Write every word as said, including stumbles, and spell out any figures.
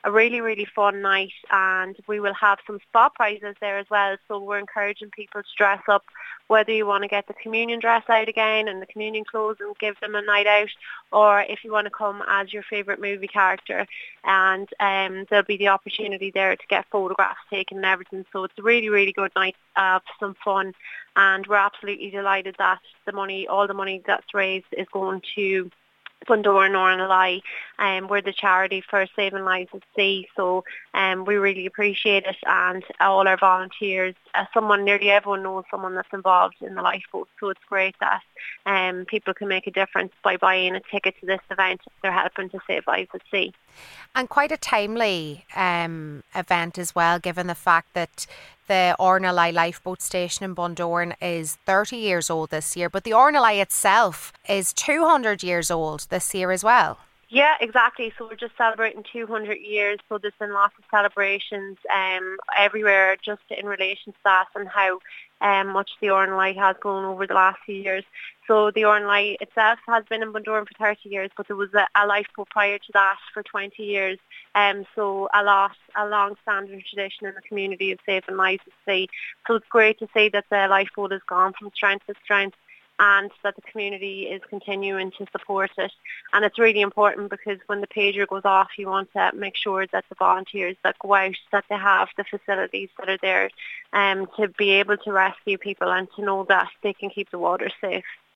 a really, really fun night, and we will have some spot prizes there as well. So we're encouraging people to dress up, whether you want to get the communion dress out again and the communion clothes and give them a night out, or if you want to come as your favourite movie character. And um, there'll be the opportunity there to get photographs taken and everything. So it's a really, really good night of some fun, and we're absolutely delighted that the money, all the money that's raised is going to Bundoran Ornalai, um, we're the charity for saving lives at sea, so um, we really appreciate it, and all our volunteers, uh, someone, nearly everyone knows someone that's involved in the lifeboat, so it's great that um, people can make a difference by buying a ticket to this event if they're helping to save lives at sea. And quite a timely um, event as well, given the fact that the Ornalai Lifeboat Station in Bundoran is thirty years old this year, but the Ornalai itself is two hundred years old this year as well. Yeah, exactly. So we're just celebrating two hundred years. So there's been lots of celebrations um, everywhere just in relation to that and how um, much the Ornalai has grown over the last few years. So the Ornalai itself has been in Bundoran for thirty years, but there was a, a lifeboat prior to that for twenty years. Um, so a lot, a long-standing tradition in the community of saving lives at sea. So it's great to see that the lifeboat has gone from strength to strength, and that the community is continuing to support it. And it's really important because when the pager goes off, you want to make sure that the volunteers that go out, that they have the facilities that are there um, to be able to rescue people and to know that they can keep the water safe.